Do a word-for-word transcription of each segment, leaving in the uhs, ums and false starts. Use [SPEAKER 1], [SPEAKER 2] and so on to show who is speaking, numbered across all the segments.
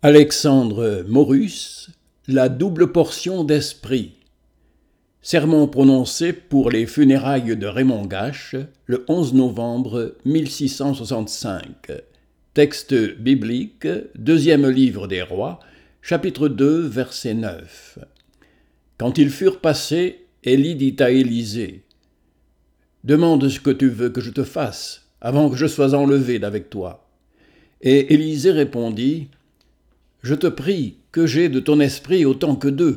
[SPEAKER 1] Alexandre Maurus, la double portion d'esprit. Sermon prononcé pour les funérailles de Raymond Gache, le onze novembre mille six cent soixante-cinq. Texte biblique, deuxième livre des Rois, chapitre deux, verset neuf. Quand ils furent passés, Élie dit à Élisée : « Demande ce que tu veux que je te fasse, avant que je sois enlevé d'avec toi. » Et Élisée répondit : « Je te prie que j'aie de ton esprit autant que d'eux. »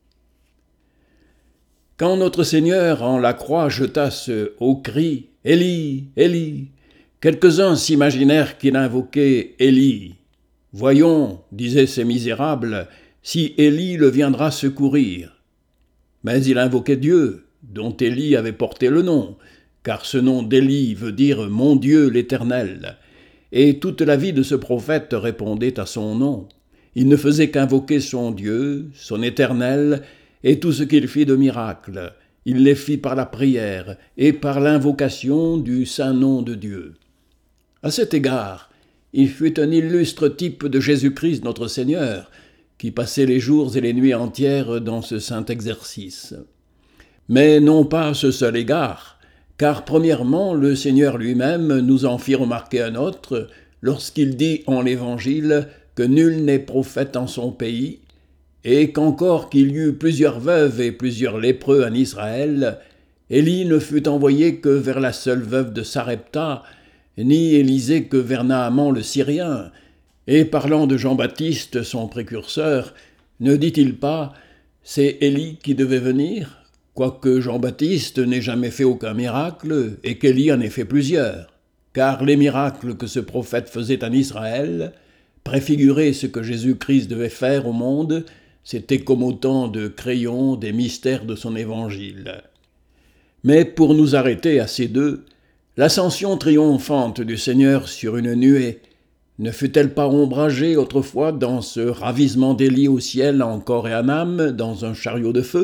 [SPEAKER 1] Quand notre Seigneur en la croix jeta ce haut cri « Élie, Élie », quelques-uns s'imaginèrent qu'il invoquait Élie. « Voyons, disaient ces misérables, si Élie le viendra secourir. » Mais il invoquait Dieu, dont Élie avait porté le nom, car ce nom d'Élie veut dire « Mon Dieu l'Éternel », et toute la vie de ce prophète répondait à son nom. Il ne faisait qu'invoquer son Dieu, son Éternel, et tout ce qu'il fit de miracles. Il les fit par la prière et par l'invocation du saint nom de Dieu. À cet égard, il fut un illustre type de Jésus-Christ notre Seigneur, qui passait les jours et les nuits entières dans ce saint exercice. Mais non pas à ce seul égard, car premièrement, le Seigneur lui-même nous en fit remarquer un autre, lorsqu'il dit en l'Évangile que nul n'est prophète en son pays, et qu'encore qu'il y eut plusieurs veuves et plusieurs lépreux en Israël, Élie ne fut envoyé que vers la seule veuve de Sarepta, ni Élisée que vers Naaman le Syrien. Et parlant de Jean-Baptiste, son précurseur, ne dit-il pas « C'est Élie qui devait venir ?» quoique Jean-Baptiste n'ait jamais fait aucun miracle et qu'Élie en ait fait plusieurs. Car les miracles que ce prophète faisait en Israël préfiguraient ce que Jésus-Christ devait faire au monde. C'était comme autant de crayons des mystères de son évangile. Mais pour nous arrêter à ces deux, l'ascension triomphante du Seigneur sur une nuée ne fut-elle pas ombragée autrefois dans ce ravissement d'Élie au ciel en corps et en âme, dans un chariot de feu ?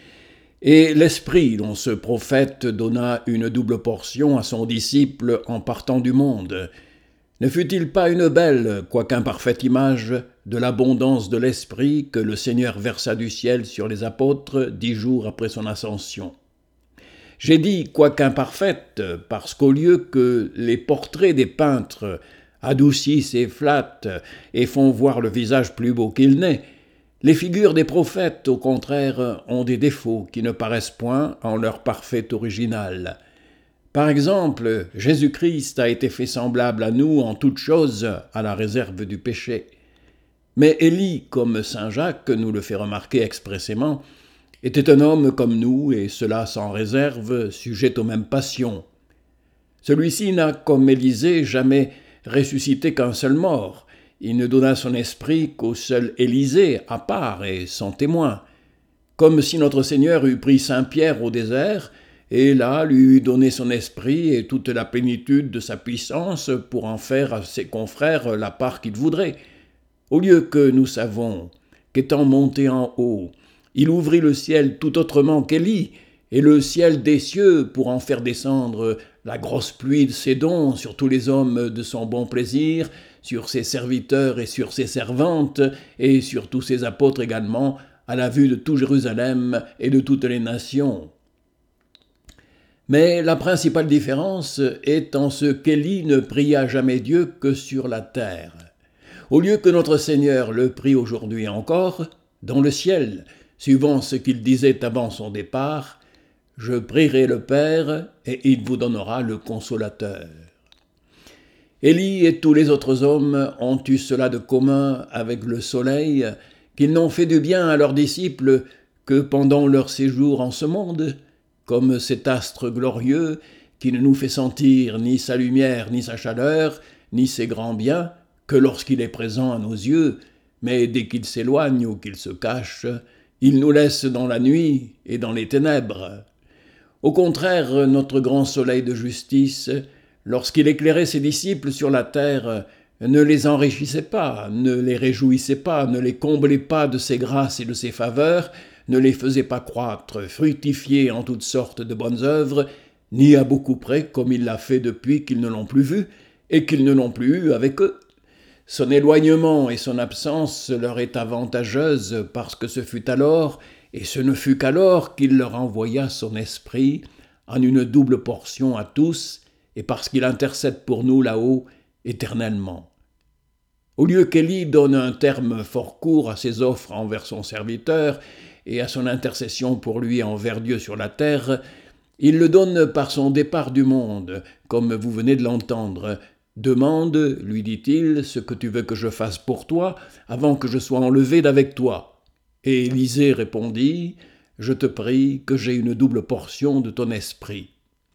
[SPEAKER 1] Et l'esprit dont ce prophète donna une double portion à son disciple en partant du monde, ne fut-il pas une belle, quoique imparfaite image de l'abondance de l'esprit que le Seigneur versa du ciel sur les apôtres dix jours après son ascension ? J'ai dit quoique imparfaite, parce qu'au lieu que les portraits des peintres adoucissent et flattent et font voir le visage plus beau qu'il n'est, les figures des prophètes, au contraire, ont des défauts qui ne paraissent point en leur parfait original. Par exemple, Jésus-Christ a été fait semblable à nous en toutes choses, à la réserve du péché. Mais Élie, comme saint Jacques nous le fait remarquer expressément, était un homme comme nous, et cela sans réserve, sujet aux mêmes passions. Celui-ci n'a, comme Élisée, jamais ressuscité qu'un seul mort. Il ne donna son esprit qu'au seul Élisée, à part et sans témoin. Comme si notre Seigneur eût pris saint Pierre au désert, et là lui eût donné son esprit et toute la plénitude de sa puissance pour en faire à ses confrères la part qu'il voudrait. Au lieu que nous savons qu'étant monté en haut, il ouvrit le ciel tout autrement qu'Élie, et le ciel des cieux pour en faire descendre la grosse pluie de ses dons sur tous les hommes de son bon plaisir, sur ses serviteurs et sur ses servantes, et sur tous ses apôtres également, à la vue de tout Jérusalem et de toutes les nations. Mais la principale différence est en ce qu'Élie ne pria jamais Dieu que sur la terre. Au lieu que notre Seigneur le prie aujourd'hui encore, dans le ciel, suivant ce qu'il disait avant son départ, « Je prierai le Père, et il vous donnera le Consolateur. » Élie et tous les autres hommes ont eu cela de commun avec le soleil, qu'ils n'ont fait du bien à leurs disciples que pendant leur séjour en ce monde, comme cet astre glorieux qui ne nous fait sentir ni sa lumière ni sa chaleur, ni ses grands biens, que lorsqu'il est présent à nos yeux, mais dès qu'il s'éloigne ou qu'il se cache, il nous laisse dans la nuit et dans les ténèbres. Au contraire, notre grand soleil de justice, lorsqu'il éclairait ses disciples sur la terre, ne les enrichissait pas, ne les réjouissait pas, ne les comblait pas de ses grâces et de ses faveurs, ne les faisait pas croître, fructifier en toutes sortes de bonnes œuvres, ni à beaucoup près comme il l'a fait depuis qu'ils ne l'ont plus vu et qu'ils ne l'ont plus eu avec eux. Son éloignement et son absence leur est avantageuse parce que ce fut alors, et ce ne fut qu'alors qu'il leur envoya son esprit en une double portion à tous, et parce qu'il intercède pour nous là-haut éternellement. Au lieu qu'Élie donne un terme fort court à ses offres envers son serviteur et à son intercession pour lui envers Dieu sur la terre, il le donne par son départ du monde, comme vous venez de l'entendre. « Demande, lui dit-il, ce que tu veux que je fasse pour toi, avant que je sois enlevé d'avec toi. » Et Élisée répondit, « Je te prie que j'aie une double portion de ton esprit. »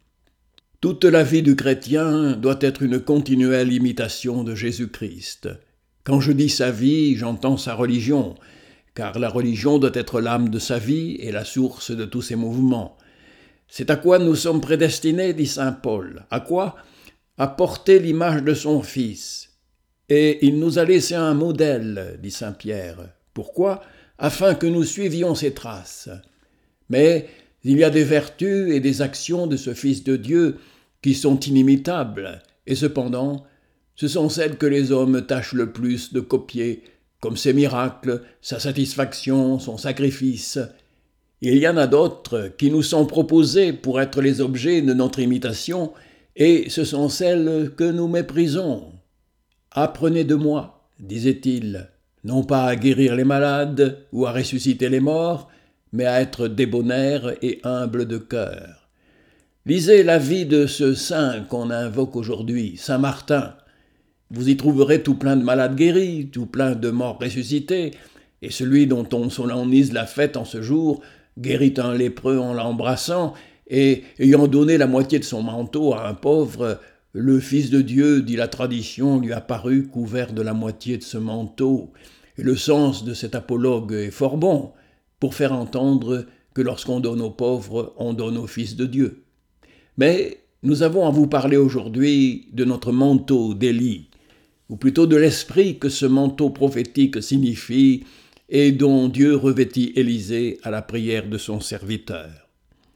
[SPEAKER 1] Toute la vie du chrétien doit être une continuelle imitation de Jésus-Christ. Quand je dis sa vie, j'entends sa religion, car la religion doit être l'âme de sa vie et la source de tous ses mouvements. C'est à quoi nous sommes prédestinés, dit saint Paul. À quoi ? À porter l'image de son Fils. Et il nous a laissé un modèle, dit saint Pierre. Pourquoi ? Afin que nous suivions ses traces. Mais il y a des vertus et des actions de ce Fils de Dieu qui sont inimitables, et cependant, ce sont celles que les hommes tâchent le plus de copier, comme ses miracles, sa satisfaction, son sacrifice. Il y en a d'autres qui nous sont proposées pour être les objets de notre imitation, et ce sont celles que nous méprisons. « Apprenez de moi, disait-il, non pas à guérir les malades ou à ressusciter les morts, mais à être débonnaire et humble de cœur. » Lisez la vie de ce saint qu'on invoque aujourd'hui, saint Martin. Vous y trouverez tout plein de malades guéris, tout plein de morts ressuscités, et celui dont on solennise la fête en ce jour guérit un lépreux en l'embrassant, et ayant donné la moitié de son manteau à un pauvre, le Fils de Dieu, dit la tradition, lui apparut couvert de la moitié de ce manteau. Et le sens de cet apologue est fort bon, pour faire entendre que lorsqu'on donne aux pauvres, on donne au Fils de Dieu. Mais nous avons à vous parler aujourd'hui de notre manteau d'Élie, ou plutôt de l'esprit que ce manteau prophétique signifie et dont Dieu revêtit Élisée à la prière de son serviteur.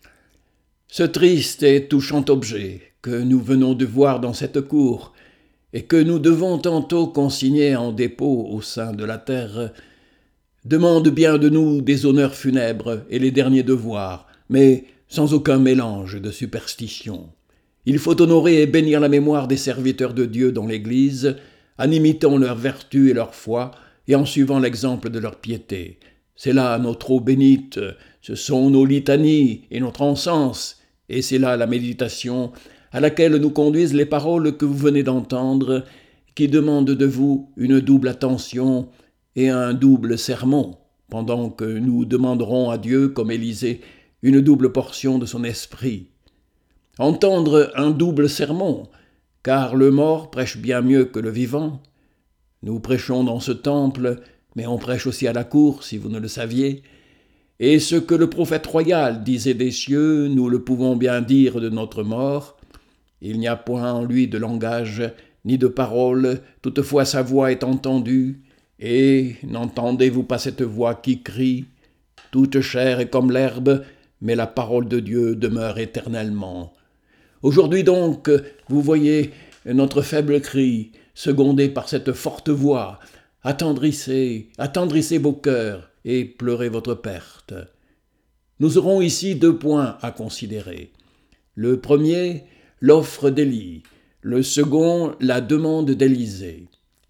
[SPEAKER 1] Ce triste et touchant objet que nous venons de voir dans cette cour et que nous devons tantôt consigner en dépôt au sein de la terre, demande bien de nous des honneurs funèbres et les derniers devoirs, mais sans aucun mélange de superstition. Il faut honorer et bénir la mémoire des serviteurs de Dieu dans l'Église, en imitant leur vertu et leur foi, et en suivant l'exemple de leur piété. C'est là notre eau bénite, ce sont nos litanies et notre encens, et c'est là la méditation à laquelle nous conduisent les paroles que vous venez d'entendre, qui demandent de vous une double attention et un double sermon, pendant que nous demanderons à Dieu, comme Élisée, une double portion de son esprit. Entendre un double sermon, car le mort prêche bien mieux que le vivant. Nous prêchons dans ce temple, mais on prêche aussi à la cour, si vous ne le saviez. Et ce que le prophète royal disait des cieux, nous le pouvons bien dire de notre mort. Il n'y a point en lui de langage, ni de parole, toutefois sa voix est entendue. Et n'entendez-vous pas cette voix qui crie ? Toute chair est comme l'herbe, mais la parole de Dieu demeure éternellement. Aujourd'hui donc, vous voyez notre faible cri, secondé par cette forte voix. Attendrissez, attendrissez vos cœurs et pleurez votre perte. Nous aurons ici deux points à considérer. Le premier, l'offre d'Élie. Le second, la demande d'Élisée.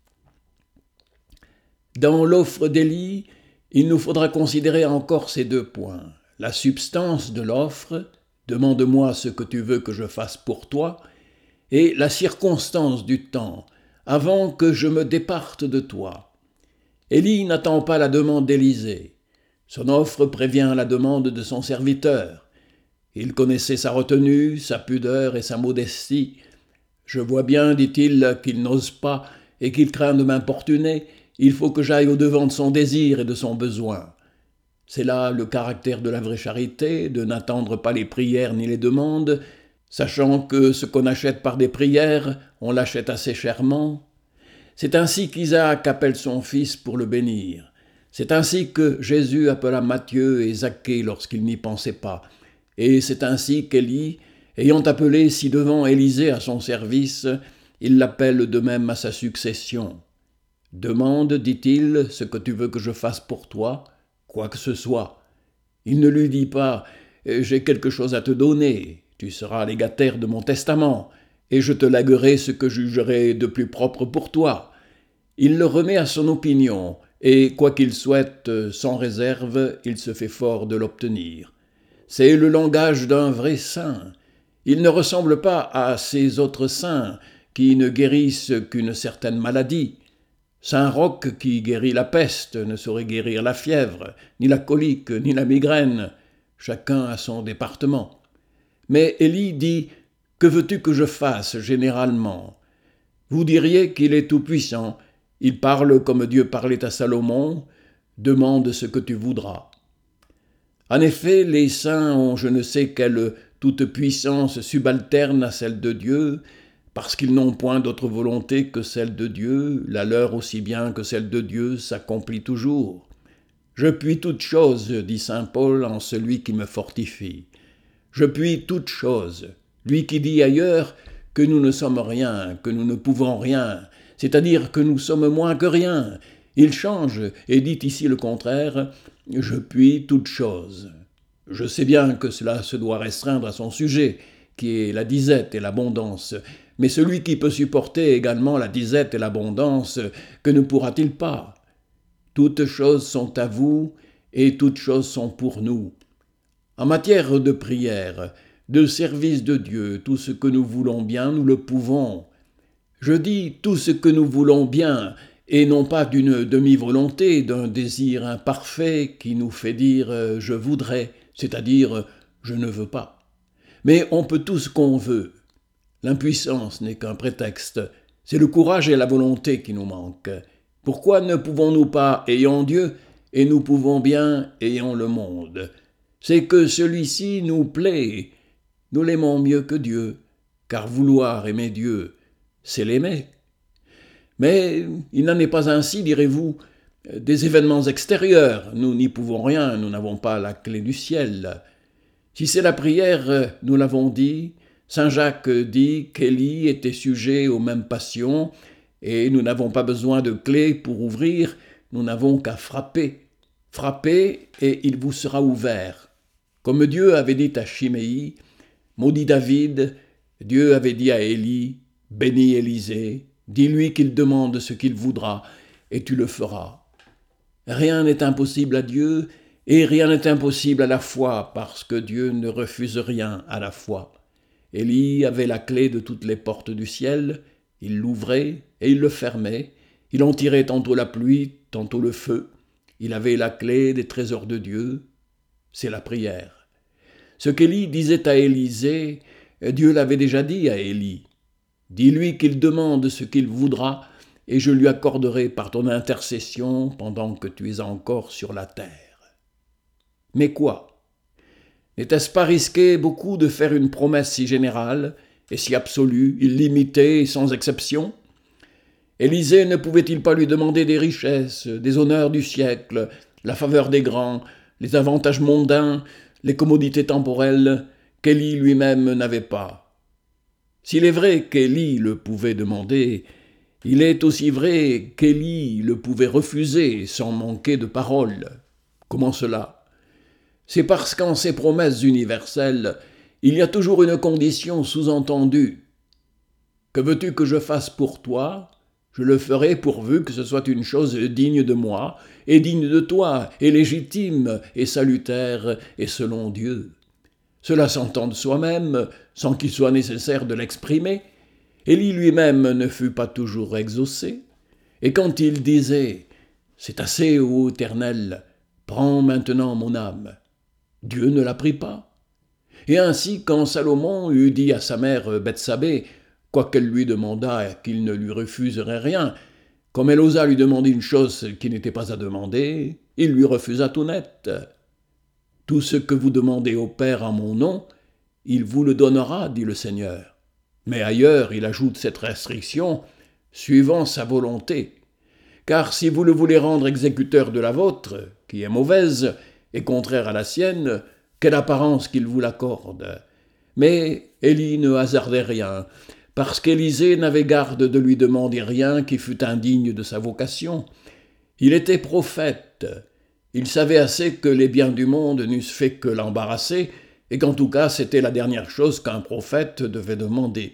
[SPEAKER 1] Dans l'offre d'Élie, il nous faudra considérer encore ces deux points. La substance de l'offre, demande-moi ce que tu veux que je fasse pour toi, et la circonstance du temps, avant que je me départe de toi. Élie n'attend pas la demande d'Élisée. Son offre prévient la demande de son serviteur. Il connaissait sa retenue, sa pudeur et sa modestie. Je vois bien, dit-il, qu'il n'ose pas et qu'il craint de m'importuner. Il faut que j'aille au-devant de son désir et de son besoin. C'est là le caractère de la vraie charité, de n'attendre pas les prières ni les demandes, sachant que ce qu'on achète par des prières, on l'achète assez chèrement. C'est ainsi qu'Isaac appelle son fils pour le bénir. C'est ainsi que Jésus appela Matthieu et Zaché lorsqu'il n'y pensait pas. Et c'est ainsi qu'Élie, ayant appelé ci-devant Élisée à son service, il l'appelle de même à sa succession. Demande, dit-il, ce que tu veux que je fasse pour toi, quoi que ce soit. Il ne lui dit pas « J'ai quelque chose à te donner, tu seras légataire de mon testament, et je te lèguerai ce que je jugerai de plus propre pour toi. » Il le remet à son opinion, et quoi qu'il souhaite sans réserve, il se fait fort de l'obtenir. C'est le langage d'un vrai saint. Il ne ressemble pas à ces autres saints qui ne guérissent qu'une certaine maladie. Saint Roch, qui guérit la peste, ne saurait guérir la fièvre, ni la colique, ni la migraine. Chacun a son département. Mais Élie dit « Que veux-tu que je fasse généralement ?» Vous diriez qu'il est tout-puissant. Il parle comme Dieu parlait à Salomon « Demande ce que tu voudras ». En effet, les saints ont je ne sais quelle toute-puissance subalterne à celle de Dieu, parce qu'ils n'ont point d'autre volonté que celle de Dieu, la leur aussi bien que celle de Dieu s'accomplit toujours. « Je puis toutes choses, dit saint Paul, en celui qui me fortifie. Je puis toutes choses, lui qui dit ailleurs que nous ne sommes rien, que nous ne pouvons rien, c'est-à-dire que nous sommes moins que rien. Il change et dit ici le contraire, « Je puis toutes choses ». Je sais bien que cela se doit restreindre à son sujet, qui est la disette et l'abondance, mais celui qui peut supporter également la disette et l'abondance, que ne pourra-t-il pas? Toutes choses sont à vous, et toutes choses sont pour nous. En matière de prière, de service de Dieu, tout ce que nous voulons bien, nous le pouvons. Je dis tout ce que nous voulons bien, et non pas d'une demi-volonté, d'un désir imparfait qui nous fait dire « je voudrais », c'est-à-dire « je ne veux pas ». Mais on peut tout ce qu'on veut. L'impuissance n'est qu'un prétexte, c'est le courage et la volonté qui nous manquent. Pourquoi ne pouvons-nous pas, ayant Dieu, et nous pouvons bien, ayant le monde? C'est que celui-ci nous plaît, nous l'aimons mieux que Dieu, car vouloir aimer Dieu, c'est l'aimer. Mais il n'en est pas ainsi, direz-vous, des événements extérieurs. Nous n'y pouvons rien, nous n'avons pas la clé du ciel. Si c'est la prière, nous l'avons dit, saint Jacques dit qu'Élie était sujet aux mêmes passions, et nous n'avons pas besoin de clé pour ouvrir, nous n'avons qu'à frapper. Frappez, et il vous sera ouvert. Comme Dieu avait dit à Chiméi, maudit David, Dieu avait dit à Élie, bénis Élisée, dis-lui qu'il demande ce qu'il voudra, et tu le feras. Rien n'est impossible à Dieu, et rien n'est impossible à la foi, parce que Dieu ne refuse rien à la foi. Élie avait la clé de toutes les portes du ciel, il l'ouvrait et il le fermait, il en tirait tantôt la pluie, tantôt le feu, il avait la clé des trésors de Dieu, c'est la prière. Ce qu'Élie disait à Élisée, Dieu l'avait déjà dit à Élie. Dis-lui qu'il demande ce qu'il voudra, et je lui accorderai par ton intercession pendant que tu es encore sur la terre. Mais quoi? N'était-ce pas risqué beaucoup de faire une promesse si générale, et si absolue, illimitée et sans exception? Élisée ne pouvait-il pas lui demander des richesses, des honneurs du siècle, la faveur des grands, les avantages mondains, les commodités temporelles qu'Élie lui-même n'avait pas? S'il est vrai qu'Élie le pouvait demander, il est aussi vrai qu'Élie le pouvait refuser sans manquer de parole. Comment cela? C'est parce qu'en ces promesses universelles, il y a toujours une condition sous-entendue. Que veux-tu que je fasse pour toi? Je le ferai pourvu que ce soit une chose digne de moi, et digne de toi, et légitime, et salutaire, et selon Dieu. Cela s'entend de soi-même, sans qu'il soit nécessaire de l'exprimer. Élie lui-même ne fut pas toujours exaucé. Et quand il disait « C'est assez, ô Éternel, prends maintenant mon âme », Dieu ne la prit pas. Et ainsi, quand Salomon eut dit à sa mère Bethsabée, quoiqu'elle lui demandât qu'il ne lui refuserait rien, comme elle osa lui demander une chose qui n'était pas à demander, il lui refusa tout net. « Tout ce que vous demandez au Père en mon nom, il vous le donnera, dit le Seigneur. » Mais ailleurs, il ajoute cette restriction, suivant sa volonté. Car si vous le voulez rendre exécuteur de la vôtre, qui est mauvaise et contraire à la sienne, quelle apparence qu'il vous l'accorde. Mais Élie ne hasardait rien, parce qu'Élisée n'avait garde de lui demander rien qui fût indigne de sa vocation. Il était prophète. Il savait assez que les biens du monde n'eussent fait que l'embarrasser, et qu'en tout cas c'était la dernière chose qu'un prophète devait demander.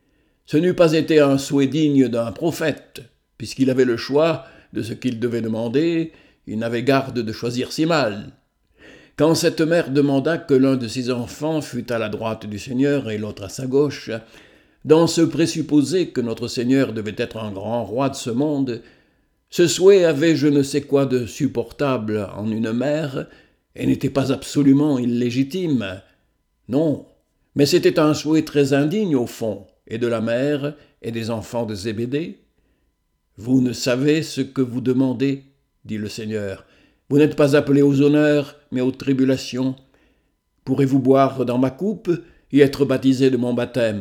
[SPEAKER 1] Ce n'eût pas été un souhait digne d'un prophète, puisqu'il avait le choix de ce qu'il devait demander, il n'avait garde de choisir si mal. Quand cette mère demanda que l'un de ses enfants fût à la droite du Seigneur et l'autre à sa gauche, dans ce présupposé que notre Seigneur devait être un grand roi de ce monde, ce souhait avait je ne sais quoi de supportable en une mère et n'était pas absolument illégitime. Non, mais c'était un souhait très indigne au fond, et de la mère et des enfants de Zébédée. « Vous ne savez ce que vous demandez, dit le Seigneur. Vous n'êtes pas appelés aux honneurs, mais aux tribulations. Pourrez-vous boire dans ma coupe et être baptisé de mon baptême ?»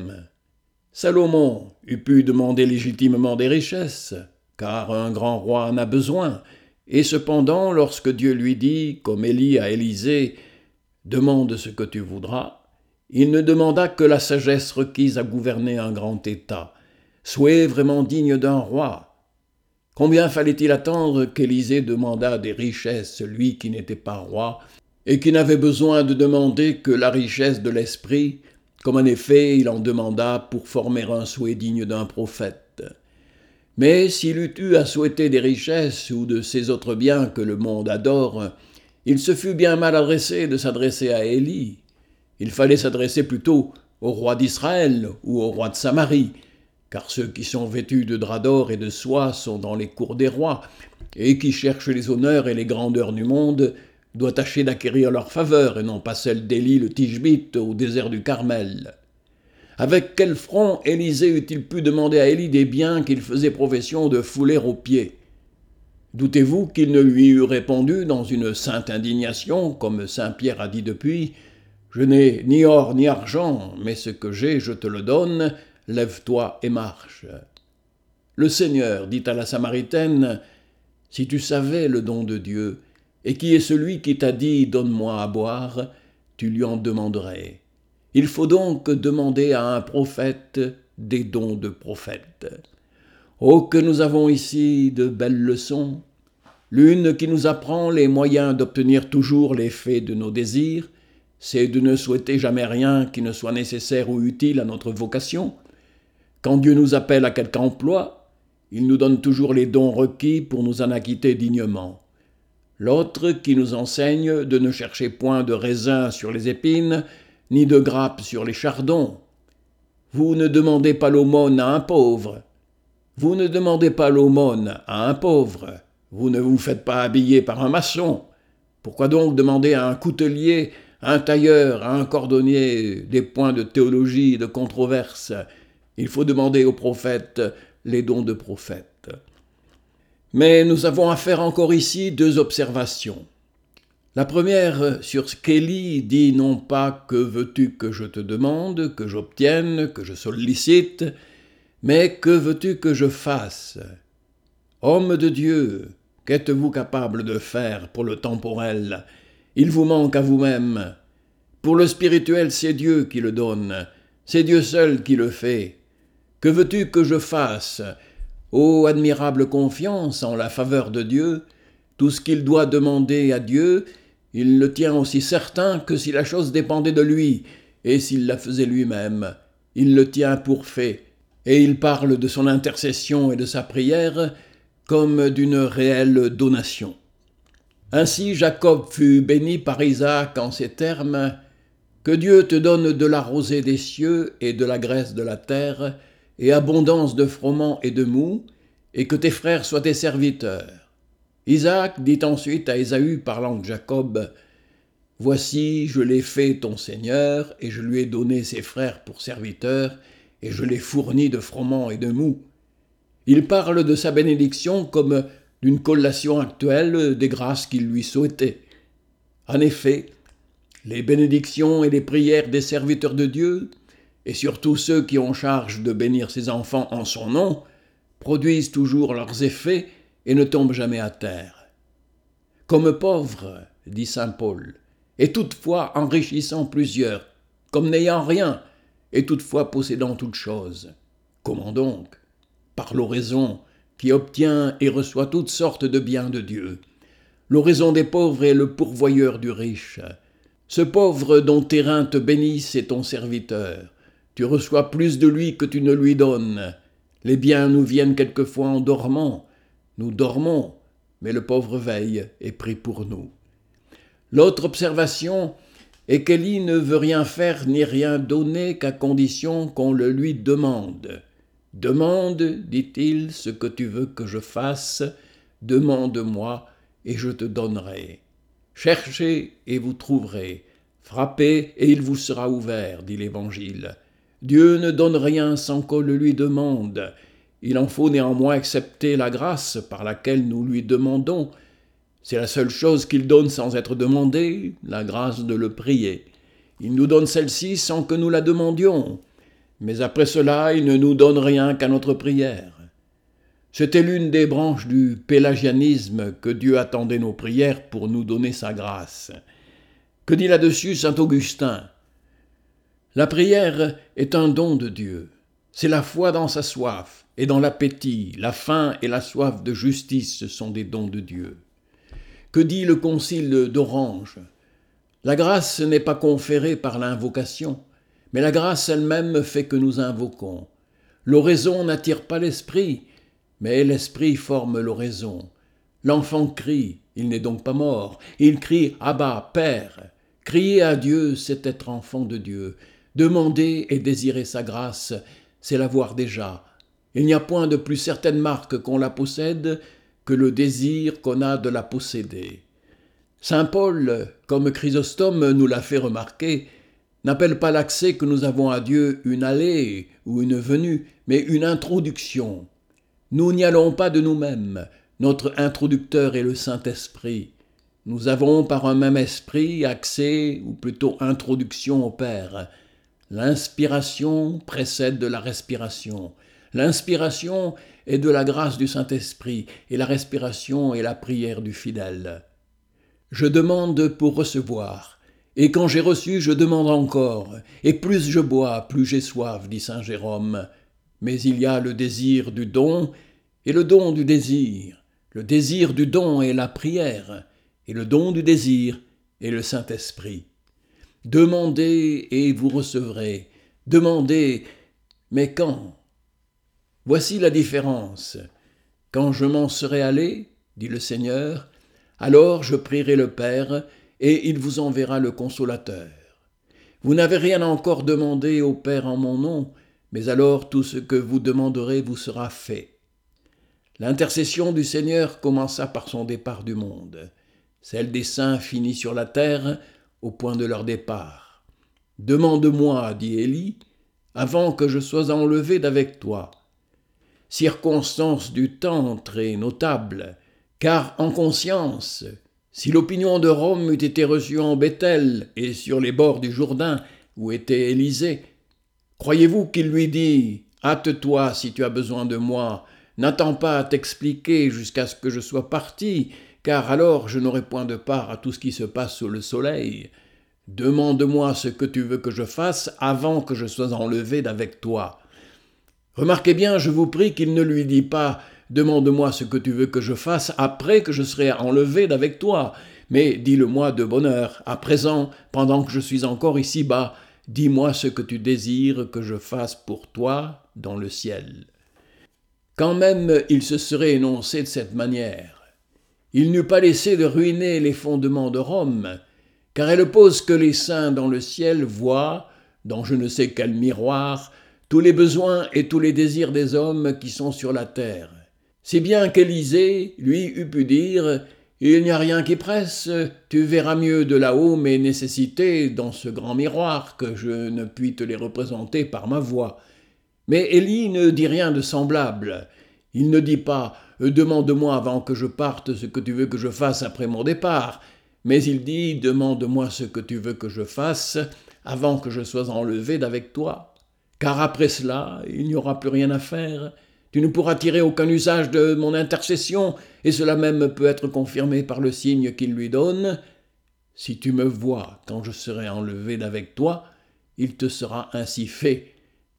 [SPEAKER 1] Salomon eût pu demander légitimement des richesses, car un grand roi en a besoin, et cependant, lorsque Dieu lui dit, comme Élie à Élisée, « Demande ce que tu voudras », il ne demanda que la sagesse requise à gouverner un grand État, souhait vraiment digne d'un roi. Combien fallait-il attendre qu'Élisée demandât des richesses, lui qui n'était pas roi, et qui n'avait besoin de demander que la richesse de l'esprit, comme en effet il en demanda pour former un souhait digne d'un prophète. Mais s'il eût eu à souhaiter des richesses ou de ces autres biens que le monde adore, il se fût bien mal adressé de s'adresser à Élie. Il fallait s'adresser plutôt au roi d'Israël ou au roi de Samarie, car ceux qui sont vêtus de drap d'or et de soie sont dans les cours des rois, et qui cherchent les honneurs et les grandeurs du monde doit tâcher d'acquérir leur faveur et non pas celle d'Élie le Tishbite au désert du Carmel. Avec quel front Élisée eût-il pu demander à Élie des biens qu'il faisait profession de fouler aux pieds? Doutez-vous qu'il ne lui eût répondu dans une sainte indignation, comme saint Pierre a dit depuis, « Je n'ai ni or ni argent, mais ce que j'ai, je te le donne, lève-toi et marche. » Le Seigneur dit à la Samaritaine, « Si tu savais le don de Dieu, et qui est celui qui t'a dit « Donne-moi à boire », tu lui en demanderais. Il faut donc demander à un prophète des dons de prophète. Oh, que nous avons ici de belles leçons, l'une qui nous apprend les moyens d'obtenir toujours l'effet de nos désirs, c'est de ne souhaiter jamais rien qui ne soit nécessaire ou utile à notre vocation. Quand Dieu nous appelle à quelque emploi, il nous donne toujours les dons requis pour nous en acquitter dignement. L'autre qui nous enseigne de ne chercher point de raisin sur les épines, ni de grappes sur les chardons. Vous ne demandez pas l'aumône à un pauvre. Vous ne demandez pas l'aumône à un pauvre. Vous ne vous faites pas habiller par un maçon. Pourquoi donc demander à un coutelier, à un tailleur, à un cordonnier des points de théologie et de controverse? Il faut demander aux prophètes les dons de prophètes. Mais nous avons à faire encore ici deux observations. La première sur ce qu'Élie dit non pas « que veux-tu que je te demande, que j'obtienne, que je sollicite », mais « que veux-tu que je fasse ?» Homme de Dieu, qu'êtes-vous capable de faire pour le temporel? Il vous manque à vous-même. Pour le spirituel, c'est Dieu qui le donne, c'est Dieu seul qui le fait. Que veux-tu que je fasse? Ô admirable confiance en la faveur de Dieu, tout ce qu'il doit demander à Dieu, il le tient aussi certain que si la chose dépendait de lui, et s'il la faisait lui-même. Il le tient pour fait, et il parle de son intercession et de sa prière comme d'une réelle donation. Ainsi Jacob fut béni par Isaac en ces termes, « Que Dieu te donne de la rosée des cieux et de la graisse de la terre, et abondance de froment et de mou, et que tes frères soient tes serviteurs. » Isaac dit ensuite à Ésaü parlant de Jacob, « Voici, je l'ai fait ton seigneur, et je lui ai donné ses frères pour serviteurs, et je l'ai fourni de froment et de mou. » Il parle de sa bénédiction comme d'une collation actuelle des grâces qu'il lui souhaitait. En effet, les bénédictions et les prières des serviteurs de Dieu, et surtout ceux qui ont charge de bénir ses enfants en son nom, produisent toujours leurs effets et ne tombent jamais à terre. Comme pauvre, dit saint Paul, et toutefois enrichissant plusieurs, comme n'ayant rien, et toutefois possédant toutes choses. Comment donc? Par l'oraison, qui obtient et reçoit toutes sortes de biens de Dieu. L'oraison des pauvres est le pourvoyeur du riche. Ce pauvre dont tes reins te bénissent est ton serviteur. Tu reçois plus de lui que tu ne lui donnes. Les biens nous viennent quelquefois en dormant. Nous dormons, mais le pauvre veille et prie pour nous. L'autre observation est qu'Élie ne veut rien faire ni rien donner qu'à condition qu'on le lui demande. « Demande, dit-il, ce que tu veux que je fasse, demande-moi, et je te donnerai. Cherchez, et vous trouverez. Frappez, et il vous sera ouvert, dit l'Évangile. Dieu ne donne rien sans qu'on le lui demande. Il en faut néanmoins accepter la grâce par laquelle nous lui demandons. C'est la seule chose qu'il donne sans être demandé, la grâce de le prier. Il nous donne celle-ci sans que nous la demandions. Mais après cela, il ne nous donne rien qu'à notre prière. C'était l'une des branches du pélagianisme que Dieu attendait nos prières pour nous donner sa grâce. Que dit là-dessus saint Augustin? La prière est un don de Dieu. C'est la foi dans sa soif et dans l'appétit. La faim et la soif de justice sont des dons de Dieu. Que dit le concile d'Orange? La grâce n'est pas conférée par l'invocation, mais la grâce elle-même fait que nous invoquons. L'oraison n'attire pas l'esprit, mais l'esprit forme l'oraison. L'enfant crie, il n'est donc pas mort. Il crie « Abba, Père ». Crier à Dieu, c'est être enfant de Dieu. Demander et désirer sa grâce, c'est l'avoir déjà. Il n'y a point de plus certaine marque qu'on la possède que le désir qu'on a de la posséder. Saint Paul, comme Chrysostome nous l'a fait remarquer, n'appelle pas l'accès que nous avons à Dieu une allée ou une venue, mais une introduction. Nous n'y allons pas de nous-mêmes, notre introducteur est le Saint-Esprit. Nous avons par un même esprit accès, ou plutôt introduction au Père. L'inspiration précède de la respiration. L'inspiration est de la grâce du Saint-Esprit, et la respiration est la prière du fidèle. Je demande pour recevoir. Et quand j'ai reçu, je demande encore, et plus je bois, plus j'ai soif, dit saint Jérôme. Mais il y a le désir du don et le don du désir. Le désir du don est la prière, et le don du désir est le Saint-Esprit. Demandez et vous recevrez. Demandez, mais quand? Voici la différence. Quand je m'en serai allé, dit le Seigneur, alors je prierai le Père, et il vous enverra le Consolateur. Vous n'avez rien encore demandé au Père en mon nom, mais alors tout ce que vous demanderez vous sera fait. L'intercession du Seigneur commença par son départ du monde. Celle des saints finit sur la terre au point de leur départ. « Demande-moi, dit Élie, avant que je sois enlevé d'avec toi. » Circonstance du temps très notable, car en conscience, si l'opinion de Rome eût été reçue en Béthel et sur les bords du Jourdain où était Élysée, croyez-vous qu'il lui dit « Hâte-toi si tu as besoin de moi, n'attends pas à t'expliquer jusqu'à ce que je sois parti, car alors je n'aurai point de part à tout ce qui se passe sous le soleil. Demande-moi ce que tu veux que je fasse avant que je sois enlevé d'avec toi. » Remarquez bien, je vous prie qu'il ne lui dit pas « Demande-moi ce que tu veux que je fasse après que je serai enlevé d'avec toi. » Mais dis-le-moi de bonne heure, à présent, pendant que je suis encore ici-bas, dis-moi ce que tu désires que je fasse pour toi dans le ciel. Quand même il se serait énoncé de cette manière, il n'eût pas laissé de ruiner les fondements de Rome, car elle pose que les saints dans le ciel voient, dans je ne sais quel miroir, tous les besoins et tous les désirs des hommes qui sont sur la terre. Si bien qu'Élisée, lui, eût pu dire « Il n'y a rien qui presse, tu verras mieux de là-haut mes nécessités dans ce grand miroir que je ne puis te les représenter par ma voix. » Mais Élie ne dit rien de semblable. Il ne dit pas « Demande-moi avant que je parte ce que tu veux que je fasse après mon départ », mais il dit « Demande-moi ce que tu veux que je fasse avant que je sois enlevé d'avec toi. » Car après cela, il n'y aura plus rien à faire. Tu ne pourras tirer aucun usage de mon intercession, et cela même peut être confirmé par le signe qu'il lui donne. Si tu me vois quand je serai enlevé d'avec toi, il te sera ainsi fait,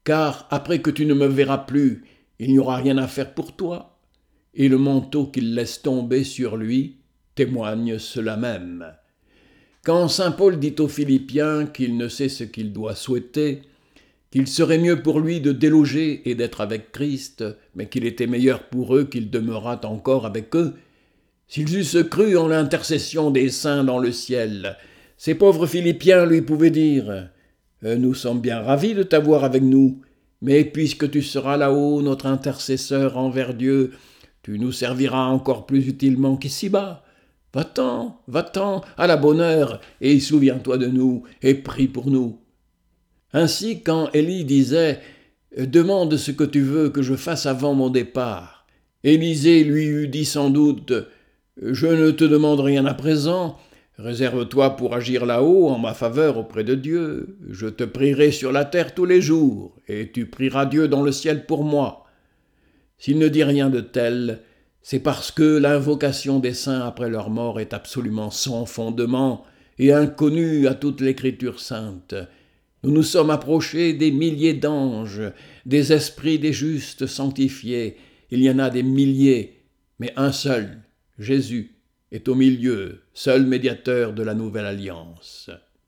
[SPEAKER 1] car après que tu ne me verras plus, il n'y aura rien à faire pour toi. » Et le manteau qu'il laisse tomber sur lui témoigne cela même. Quand saint Paul dit aux Philippiens qu'il ne sait ce qu'il doit souhaiter, qu'il serait mieux pour lui de déloger et d'être avec Christ, mais qu'il était meilleur pour eux qu'il demeurât encore avec eux, s'ils eussent cru en l'intercession des saints dans le ciel, ces pauvres Philippiens lui pouvaient dire « Nous sommes bien ravis de t'avoir avec nous, mais puisque tu seras là-haut, notre intercesseur envers Dieu, tu nous serviras encore plus utilement qu'ici-bas. Va-t'en, va-t'en, à la bonne heure, et souviens-toi de nous, et prie pour nous. » Ainsi, quand Élie disait « Demande ce que tu veux que je fasse avant mon départ », Élisée lui eût dit sans doute « Je ne te demande rien à présent, réserve-toi pour agir là-haut en ma faveur auprès de Dieu. Je te prierai sur la terre tous les jours, et tu prieras Dieu dans le ciel pour moi. » S'il ne dit rien de tel, c'est parce que l'invocation des saints après leur mort est absolument sans fondement et inconnue à toute l'Écriture sainte. Nous nous sommes approchés des milliers d'anges, des esprits des justes sanctifiés. Il y en a des milliers, mais un seul, Jésus, est au milieu, seul médiateur de la nouvelle alliance.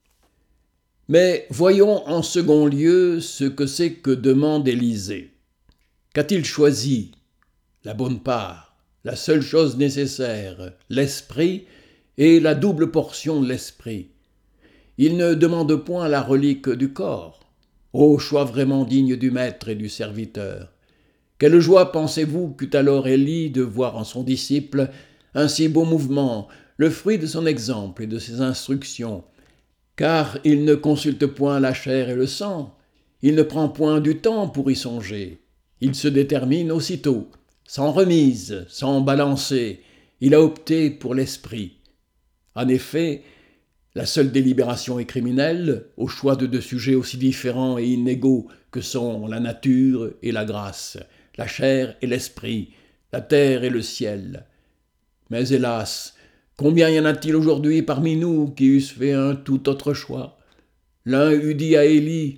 [SPEAKER 1] Mais voyons en second lieu ce que c'est que demande Élisée. Qu'a-t-il choisi? La bonne part. La seule chose nécessaire, l'esprit et la double portion de l'esprit. Il ne demande point la relique du corps. Ô choix vraiment digne du maître et du serviteur! Quelle joie pensez-vous qu'eut alors Élie de voir en son disciple un si beau mouvement, le fruit de son exemple et de ses instructions, car il ne consulte point la chair et le sang, il ne prend point du temps pour y songer, il se détermine aussitôt, sans remise, sans balancer, il a opté pour l'esprit. En effet, la seule délibération est criminelle, au choix de deux sujets aussi différents et inégaux que sont la nature et la grâce, la chair et l'esprit, la terre et le ciel. Mais hélas, combien y en a-t-il aujourd'hui parmi nous qui eussent fait un tout autre choix? L'un eût dit à Élie,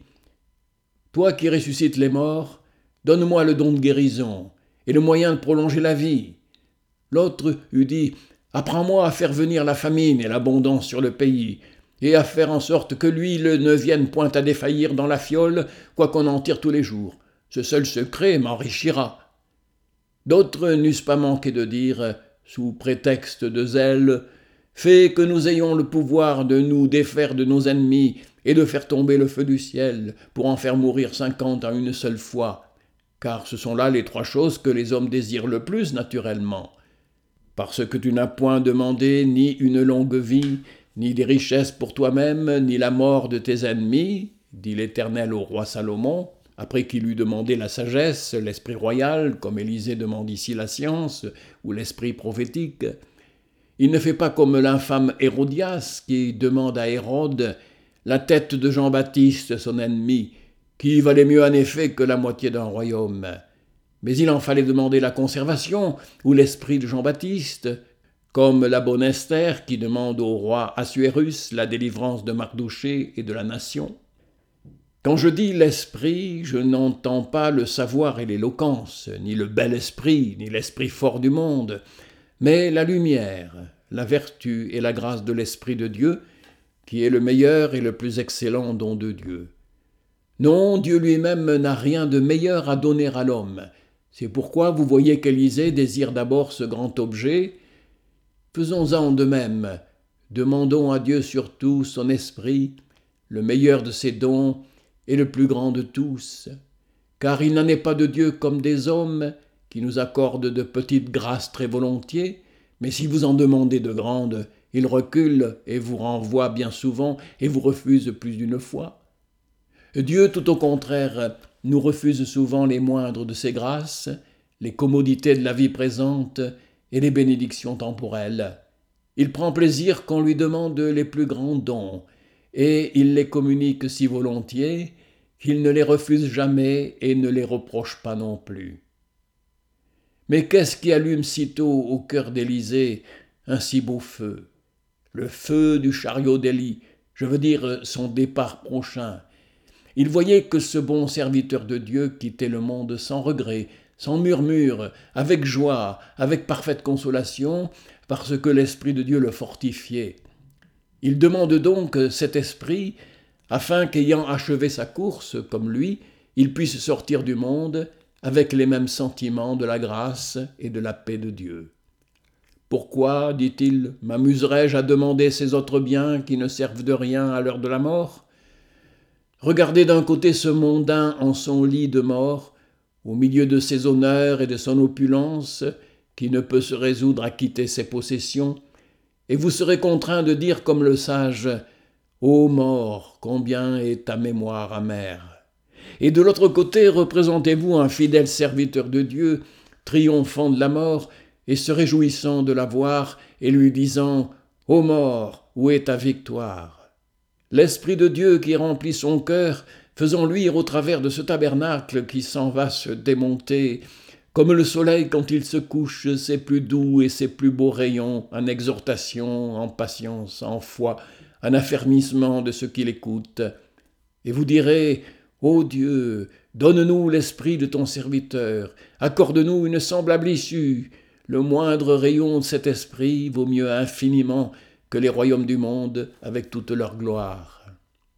[SPEAKER 1] « Toi qui ressuscites les morts, donne-moi le don de guérison et le moyen de prolonger la vie. » L'autre eût dit, « Apprends-moi à faire venir la famine et l'abondance sur le pays, et à faire en sorte que l'huile ne vienne point à défaillir dans la fiole, quoiqu'on en tire tous les jours. Ce seul secret m'enrichira. » D'autres n'eussent pas manqué de dire, sous prétexte de zèle, « Fais que nous ayons le pouvoir de nous défaire de nos ennemis et de faire tomber le feu du ciel, pour en faire mourir cinquante en une seule fois, car ce sont là les trois choses que les hommes désirent le plus naturellement. Parce que tu n'as point demandé ni une longue vie, ni des richesses pour toi-même, ni la mort de tes ennemis, dit l'Éternel au roi Salomon, après qu'il eut demandé la sagesse, l'esprit royal, comme Élisée demande ici la science, ou l'esprit prophétique. Il ne fait pas comme l'infâme Hérodias, qui demande à Hérode la tête de Jean-Baptiste, son ennemi, qui valait mieux en effet que la moitié d'un royaume. Mais il en fallait demander la conservation, ou l'esprit de Jean-Baptiste, comme la bonne Esther qui demande au roi Assuérus la délivrance de Mardochée et de la nation. Quand je dis l'esprit, je n'entends pas le savoir et l'éloquence, ni le bel esprit, ni l'esprit fort du monde, mais la lumière, la vertu et la grâce de l'Esprit de Dieu, qui est le meilleur et le plus excellent don de Dieu. Non, Dieu lui-même n'a rien de meilleur à donner à l'homme. C'est pourquoi vous voyez qu'Élisée désire d'abord ce grand objet. Faisons-en de même. Demandons à Dieu surtout son esprit, le meilleur de ses dons et le plus grand de tous. Car il n'en est pas de Dieu comme des hommes, qui nous accordent de petites grâces très volontiers, mais si vous en demandez de grandes, il recule et vous renvoie bien souvent et vous refuse plus d'une fois. Dieu, tout au contraire, nous refuse souvent les moindres de ses grâces, les commodités de la vie présente et les bénédictions temporelles. Il prend plaisir qu'on lui demande les plus grands dons, et il les communique si volontiers qu'il ne les refuse jamais et ne les reproche pas non plus. Mais qu'est-ce qui allume sitôt au cœur d'Élisée un si beau feu? Le feu du chariot d'Élie, je veux dire son départ prochain. il voyait que ce bon serviteur de Dieu quittait le monde sans regret, sans murmure, avec joie, avec parfaite consolation, parce que l'Esprit de Dieu le fortifiait. Il demande donc cet Esprit, afin qu'ayant achevé sa course, comme lui, il puisse sortir du monde avec les mêmes sentiments de la grâce et de la paix de Dieu. Pourquoi, dit-il, m'amuserais-je à demander ces autres biens qui ne servent de rien à l'heure de la mort ? Regardez d'un côté ce mondain en son lit de mort, au milieu de ses honneurs et de son opulence, qui ne peut se résoudre à quitter ses possessions, et vous serez contraint de dire comme le sage « Ô mort, combien est ta mémoire amère !» Et de l'autre côté, représentez-vous un fidèle serviteur de Dieu, triomphant de la mort, et se réjouissant de la voir, et lui disant « Ô mort, où est ta victoire ?» L'Esprit de Dieu qui remplit son cœur, faisant luire au travers de ce tabernacle qui s'en va se démonter, comme le soleil quand il se couche, ses plus doux et ses plus beaux rayons, en exhortation, en patience, en foi, en affermissement de ceux qui l'écoutent. Et vous direz « Ô Dieu, donne-nous l'esprit de ton serviteur, accorde-nous une semblable issue. Le moindre rayon de cet esprit vaut mieux infiniment que les royaumes du monde avec toute leur gloire. »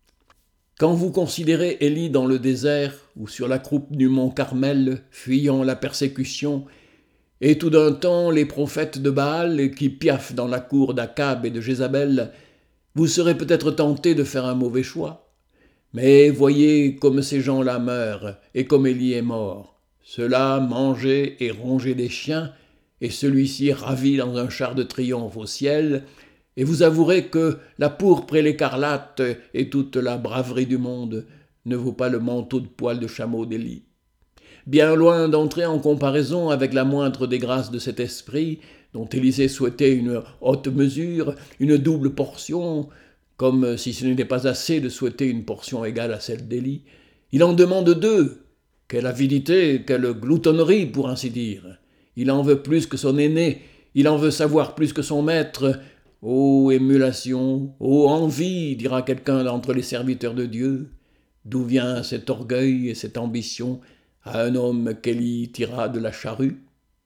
[SPEAKER 1] Quand vous considérez Élie dans le désert ou sur la croupe du mont Carmel, fuyant la persécution, et tout d'un temps les prophètes de Baal qui piaffent dans la cour d'Akab et de Jézabel, vous serez peut-être tenté de faire un mauvais choix. Mais voyez comme ces gens-là meurent et comme Élie est mort. Ceux-là mangeaient et rongeaient des chiens, et celui-ci ravi dans un char de triomphe au ciel, et vous avouerez que la pourpre et l'écarlate et toute la braverie du monde ne vaut pas le manteau de poil de chameau d'Élie. Bien loin d'entrer en comparaison avec la moindre des grâces de cet esprit, dont Élisée souhaitait une haute mesure, une double portion, comme si ce n'était pas assez de souhaiter une portion égale à celle d'Élie, il en demande deux. Quelle avidité, quelle gloutonnerie, pour ainsi dire. Il en veut plus que son aîné, il en veut savoir plus que son maître. Ô émulation, ô envie, dira quelqu'un d'entre les serviteurs de Dieu. D'où vient cet orgueil et cette ambition à un homme qu'Élie tira de la charrue?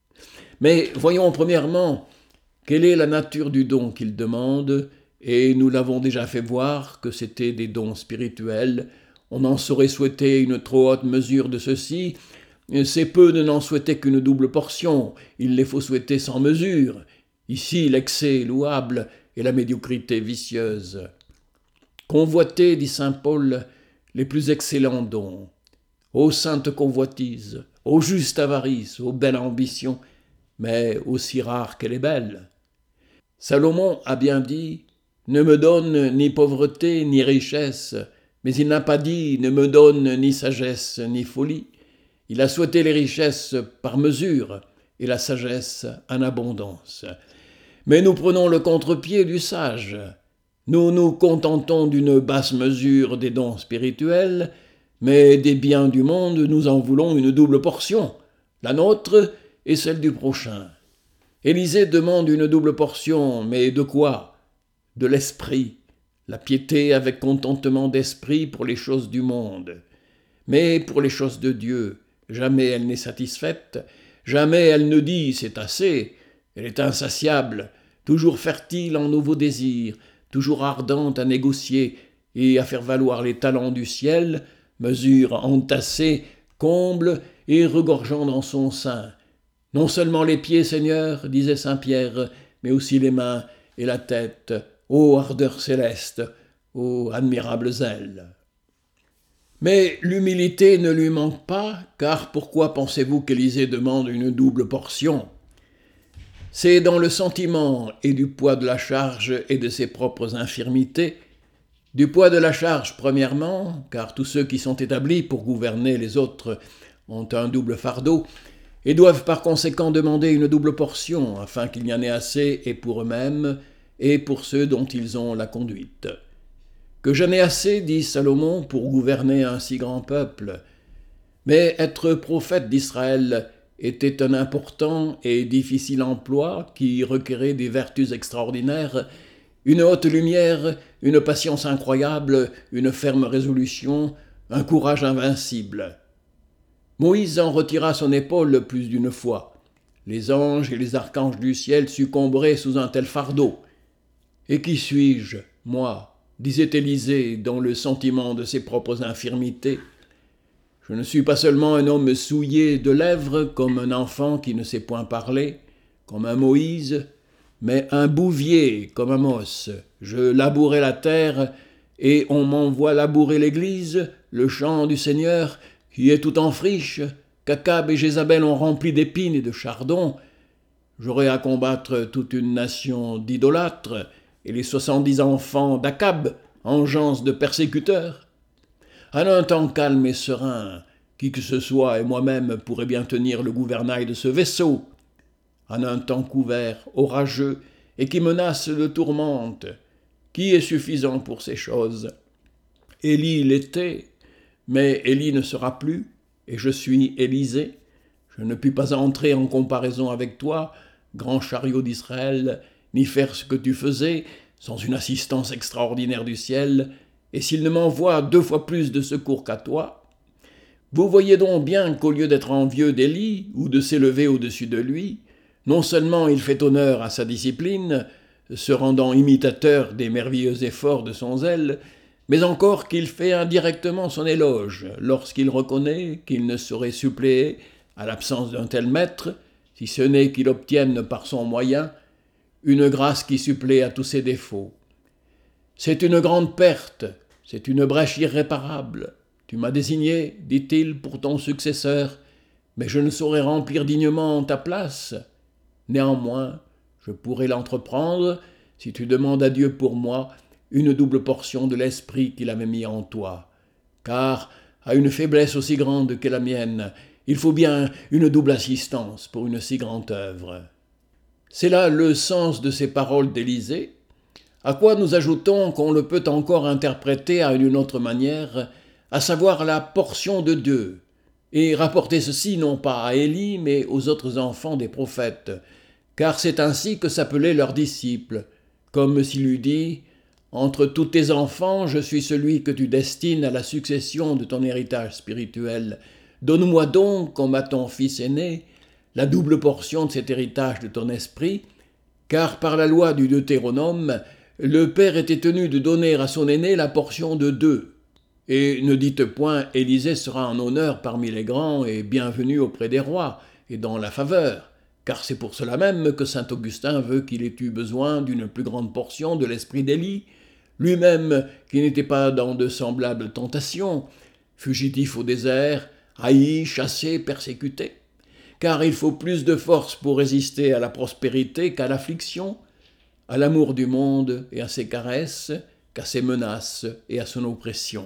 [SPEAKER 1] Mais voyons premièrement quelle est la nature du don qu'il demande, et nous l'avons déjà fait voir que c'était des dons spirituels. On n'en saurait souhaiter une trop haute mesure de ceux-ci. C'est peu de n'en souhaiter qu'une double portion, il les faut souhaiter sans mesure. Ici, l'excès est louable et la médiocrité vicieuse. Convoitez, dit saint Paul, les plus excellents dons. Ô sainte convoitise, ô juste avarice, ô belle ambition, mais aussi rare qu'elle est belle. Salomon a bien dit « Ne me donne ni pauvreté ni richesse », mais il n'a pas dit « Ne me donne ni sagesse ni folie ». Il a souhaité les richesses par mesure et la sagesse en abondance. Mais nous prenons le contre-pied du sage. Nous nous contentons d'une basse mesure des dons spirituels, mais des biens du monde, nous en voulons une double portion, la nôtre et celle du prochain. Élisée demande une double portion, mais de quoi? De l'esprit, la piété avec contentement d'esprit pour les choses du monde. Mais pour les choses de Dieu, jamais elle n'est satisfaite, jamais elle ne dit « c'est assez ». Elle est insatiable, toujours fertile en nouveaux désirs, toujours ardente à négocier et à faire valoir les talents du ciel, mesure entassée, comble et regorgeant dans son sein. Non seulement les pieds, Seigneur, disait saint Pierre, mais aussi les mains et la tête, ô ardeur céleste, ô admirable zèle. Mais l'humilité ne lui manque pas, car pourquoi pensez-vous qu'Élisée demande une double portion ? C'est dans le sentiment et du poids de la charge et de ses propres infirmités, du poids de la charge premièrement, car tous ceux qui sont établis pour gouverner les autres ont un double fardeau, et doivent par conséquent demander une double portion, afin qu'il y en ait assez et pour eux-mêmes, et pour ceux dont ils ont la conduite. Que j'en ai assez, dit Salomon, pour gouverner un si grand peuple. Mais être prophète d'Israël était un important et difficile emploi qui requérait des vertus extraordinaires, une haute lumière, une patience incroyable, une ferme résolution, un courage invincible. Moïse en retira son épaule plus d'une fois. Les anges et les archanges du ciel succomberaient sous un tel fardeau. Et qui suis-je, moi, disait Élisée dans le sentiment de ses propres infirmités. Je ne suis pas seulement un homme souillé de lèvres comme un enfant qui ne sait point parler, comme un Moïse, mais un bouvier comme Amos. Je labourais la terre et on m'envoie labourer l'église, le champ du Seigneur, qui est tout en friche, qu'Akab et Jézabel ont rempli d'épines et de chardons. J'aurai à combattre toute une nation d'idolâtres et les soixante-dix enfants d'Akab, engeance de persécuteurs. En un temps calme et serein, qui que ce soit et moi-même pourrait bien tenir le gouvernail de ce vaisseau. En un temps couvert, orageux, et qui menace de tourmente, qui est suffisant pour ces choses? Élie l'était, mais Élie ne sera plus, et je suis Élisée. Je ne puis pas entrer en comparaison avec toi, grand chariot d'Israël, ni faire ce que tu faisais, sans une assistance extraordinaire du ciel, et s'il ne m'envoie deux fois plus de secours qu'à toi. Vous voyez donc bien qu'au lieu d'être envieux d'Élie, ou de s'élever au-dessus de lui, non seulement il fait honneur à sa discipline, se rendant imitateur des merveilleux efforts de son zèle, mais encore qu'il fait indirectement son éloge, lorsqu'il reconnaît qu'il ne saurait suppléer, à l'absence d'un tel maître, si ce n'est qu'il obtienne par son moyen, une grâce qui supplée à tous ses défauts. C'est une grande perte, c'est une brèche irréparable. Tu m'as désigné, dit-il, pour ton successeur, mais je ne saurais remplir dignement ta place. Néanmoins, je pourrais l'entreprendre si tu demandes à Dieu pour moi une double portion de l'esprit qu'il avait mis en toi. Car, à une faiblesse aussi grande que la mienne, il faut bien une double assistance pour une si grande œuvre. C'est là le sens de ces paroles d'Élisée, à quoi nous ajoutons qu'on le peut encore interpréter à une autre manière, à savoir la portion de Dieu, et rapporter ceci non pas à Élie, mais aux autres enfants des prophètes, car c'est ainsi que s'appelaient leurs disciples, comme s'il eût dit « Entre tous tes enfants, je suis celui que tu destines à la succession de ton héritage spirituel. Donne-moi donc, comme à ton fils aîné, la double portion de cet héritage de ton esprit, car par la loi du Deutéronome, le père était tenu de donner à son aîné la portion de deux. Et ne dites point, Élisée sera en honneur parmi les grands et bienvenu auprès des rois, et dans la faveur, car c'est pour cela même que saint Augustin veut qu'il ait eu besoin d'une plus grande portion de l'esprit d'Élie, lui-même qui n'était pas dans de semblables tentations, fugitif au désert, haï, chassé, persécuté. Car il faut plus de force pour résister à la prospérité qu'à l'affliction, à l'amour du monde et à ses caresses, qu'à ses menaces et à son oppression.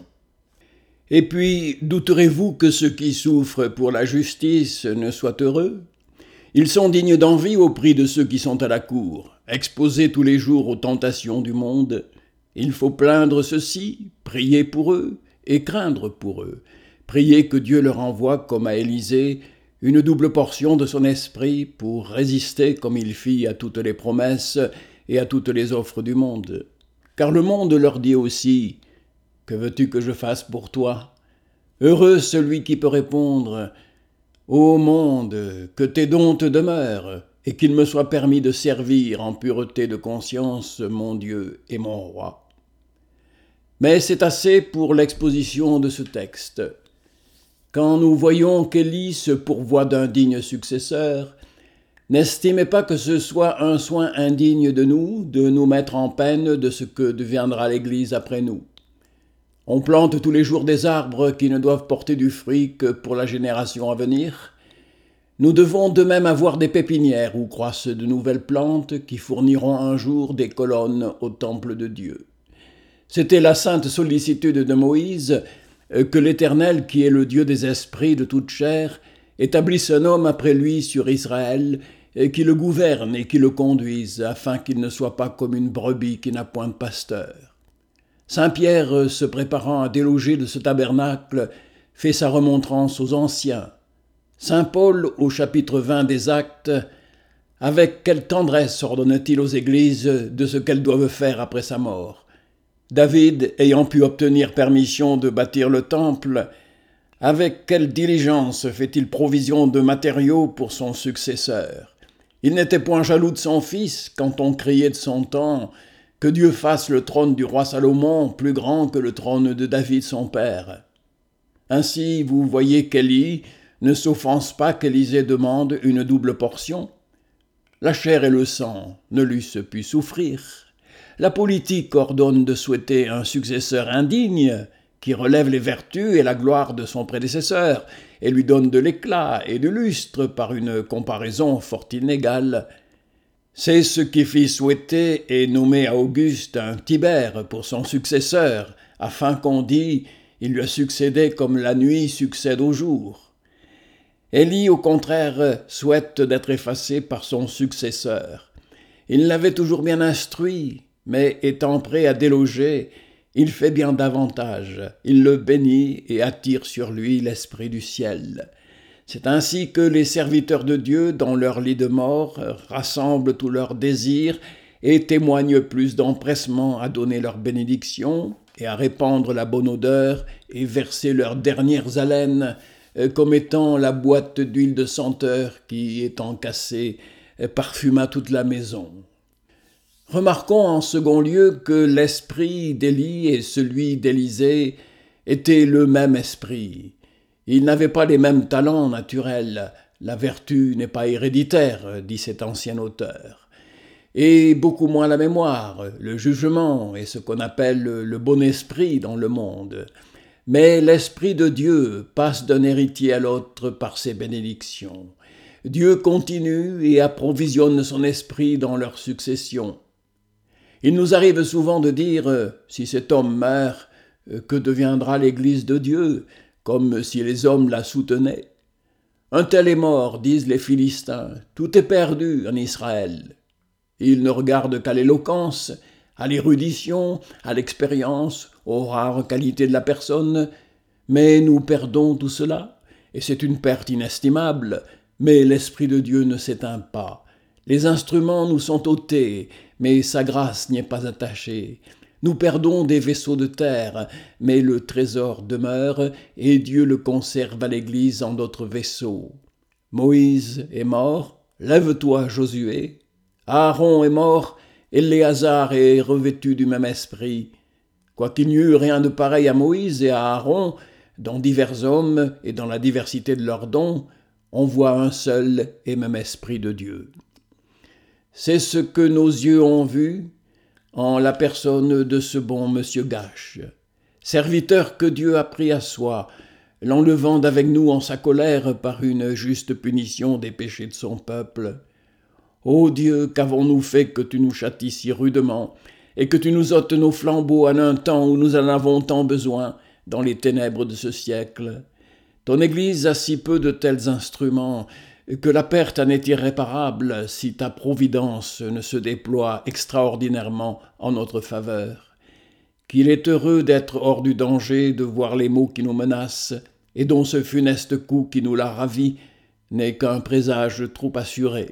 [SPEAKER 1] Et puis, douterez-vous que ceux qui souffrent pour la justice ne soient heureux? Ils sont dignes d'envie au prix de ceux qui sont à la cour, exposés tous les jours aux tentations du monde. Il faut plaindre ceux-ci, prier pour eux et craindre pour eux, prier que Dieu leur envoie, comme à Élisée, une double portion de son esprit pour résister comme il fit à toutes les promesses et à toutes les offres du monde. Car le monde leur dit aussi « Que veux-tu que je fasse pour toi ?» Heureux celui qui peut répondre « Ô monde, que tes dons te demeurent, et qu'il me soit permis de servir en pureté de conscience mon Dieu et mon roi. » Mais c'est assez pour l'exposition de ce texte. Quand nous voyons qu'Élie se pourvoit d'un digne successeur, n'estimez pas que ce soit un soin indigne de nous, de nous mettre en peine de ce que deviendra l'Église après nous. On plante tous les jours des arbres qui ne doivent porter du fruit que pour la génération à venir. Nous devons de même avoir des pépinières où croissent de nouvelles plantes qui fourniront un jour des colonnes au temple de Dieu. C'était la sainte sollicitude de Moïse que l'Éternel, qui est le Dieu des esprits de toute chair, établisse un homme après lui sur Israël, et qui le gouverne et qui le conduise, afin qu'il ne soit pas comme une brebis qui n'a point de pasteur. Saint Pierre, se préparant à déloger de ce tabernacle, fait sa remontrance aux anciens. Saint Paul, au chapitre vingt des Actes, avec quelle tendresse ordonne-t-il aux églises de ce qu'elles doivent faire après sa mort? David, ayant pu obtenir permission de bâtir le temple, avec quelle diligence fait-il provision de matériaux pour son successeur? Il n'était point jaloux de son fils quand on criait de son temps que Dieu fasse le trône du roi Salomon plus grand que le trône de David son père. Ainsi, vous voyez qu'Élie ne s'offense pas qu'Élisée demande une double portion. La chair et le sang ne l'eussent pu souffrir. La politique ordonne de souhaiter un successeur indigne qui relève les vertus et la gloire de son prédécesseur et lui donne de l'éclat et du lustre par une comparaison fort inégale. C'est ce qui fit souhaiter et nommer à Auguste un Tibère pour son successeur, afin qu'on dît « il lui a succédé comme la nuit succède au jour ». Élie, au contraire, souhaite d'être effacé par son successeur. Il l'avait toujours bien instruit, mais étant prêt à déloger, il fait bien davantage. Il le bénit et attire sur lui l'Esprit du ciel. C'est ainsi que les serviteurs de Dieu, dans leur lit de mort, rassemblent tous leurs désirs et témoignent plus d'empressement à donner leur bénédiction et à répandre la bonne odeur et verser leurs dernières haleines, comme étant la boîte d'huile de senteur qui, étant cassée, parfuma toute la maison. Remarquons en second lieu que l'esprit d'Élie et celui d'Élisée étaient le même esprit. Ils n'avaient pas les mêmes talents naturels. La vertu n'est pas héréditaire, dit cet ancien auteur. Et beaucoup moins la mémoire, le jugement et ce qu'on appelle le bon esprit dans le monde. Mais l'Esprit de Dieu passe d'un héritier à l'autre par ses bénédictions. Dieu continue et approvisionne son esprit dans leur succession. Il nous arrive souvent de dire « si cet homme meurt, que deviendra l'Église de Dieu ?» comme si les hommes la soutenaient. Un tel est mort, disent les Philistins, tout est perdu en Israël. Ils ne regardent qu'à l'éloquence, à l'érudition, à l'expérience, aux rares qualités de la personne, mais nous perdons tout cela, et c'est une perte inestimable, mais l'Esprit de Dieu ne s'éteint pas. Les instruments nous sont ôtés, mais sa grâce n'y est pas attachée. Nous perdons des vaisseaux de terre, mais le trésor demeure, et Dieu le conserve à l'Église en d'autres vaisseaux. Moïse est mort, lève-toi, Josué. Aaron est mort, Éléazar est revêtu du même esprit. Quoiqu'il n'y eût rien de pareil à Moïse et à Aaron, dans divers hommes et dans la diversité de leurs dons, on voit un seul et même esprit de Dieu. C'est ce que nos yeux ont vu, en la personne de ce bon monsieur Gache, serviteur que Dieu a pris à soi, l'enlevant d'avec nous en sa colère par une juste punition des péchés de son peuple. Ô Dieu, qu'avons-nous fait que tu nous châties si rudement, et que tu nous ôtes nos flambeaux en un temps où nous en avons tant besoin, dans les ténèbres de ce siècle. Ton Église a si peu de tels instruments, que la perte en est irréparable si ta providence ne se déploie extraordinairement en notre faveur. Qu'il est heureux d'être hors du danger, de voir les maux qui nous menacent, et dont ce funeste coup qui nous l'a ravi n'est qu'un présage trop assuré.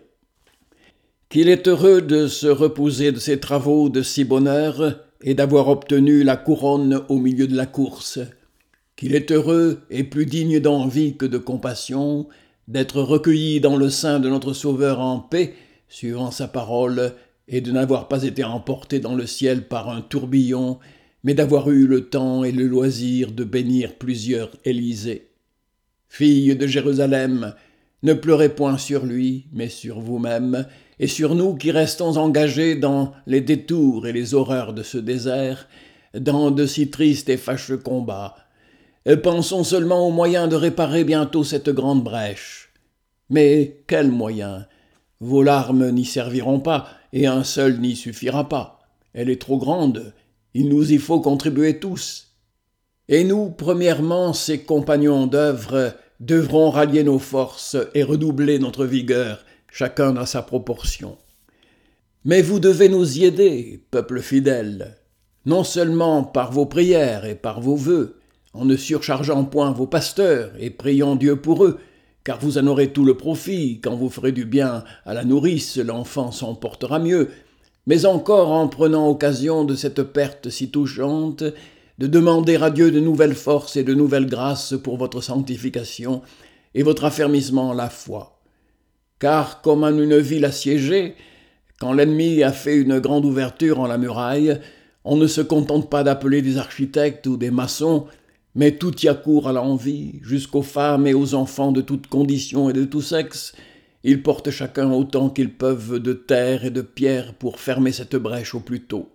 [SPEAKER 1] Qu'il est heureux de se reposer de ses travaux de si bonne heure et d'avoir obtenu la couronne au milieu de la course. Qu'il est heureux et plus digne d'envie que de compassion d'être recueilli dans le sein de notre Sauveur en paix, suivant sa parole, et de n'avoir pas été emporté dans le ciel par un tourbillon, mais d'avoir eu le temps et le loisir de bénir plusieurs Élysées. Filles de Jérusalem, ne pleurez point sur lui, mais sur vous-même, et sur nous qui restons engagés dans les détours et les horreurs de ce désert, dans de si tristes et fâcheux combats. Pensons seulement aux moyens de réparer bientôt cette grande brèche. Mais quels moyens? Vos larmes n'y serviront pas, et un seul n'y suffira pas. Elle est trop grande, il nous y faut contribuer tous. Et nous, premièrement, ces compagnons d'œuvre, devrons rallier nos forces et redoubler notre vigueur, chacun dans sa proportion. Mais vous devez nous y aider, peuple fidèle, non seulement par vos prières et par vos vœux, en ne surchargeant point vos pasteurs et priant Dieu pour eux, car vous en aurez tout le profit, quand vous ferez du bien à la nourrice, l'enfant s'en portera mieux, mais encore en prenant occasion de cette perte si touchante, de demander à Dieu de nouvelles forces et de nouvelles grâces pour votre sanctification et votre affermissement en la foi. Car comme en une ville assiégée, quand l'ennemi a fait une grande ouverture en la muraille, on ne se contente pas d'appeler des architectes ou des maçons, mais tout y accourt à l'envi, jusqu'aux femmes et aux enfants de toutes conditions et de tout sexe. Ils portent chacun autant qu'ils peuvent de terre et de pierre pour fermer cette brèche au plus tôt.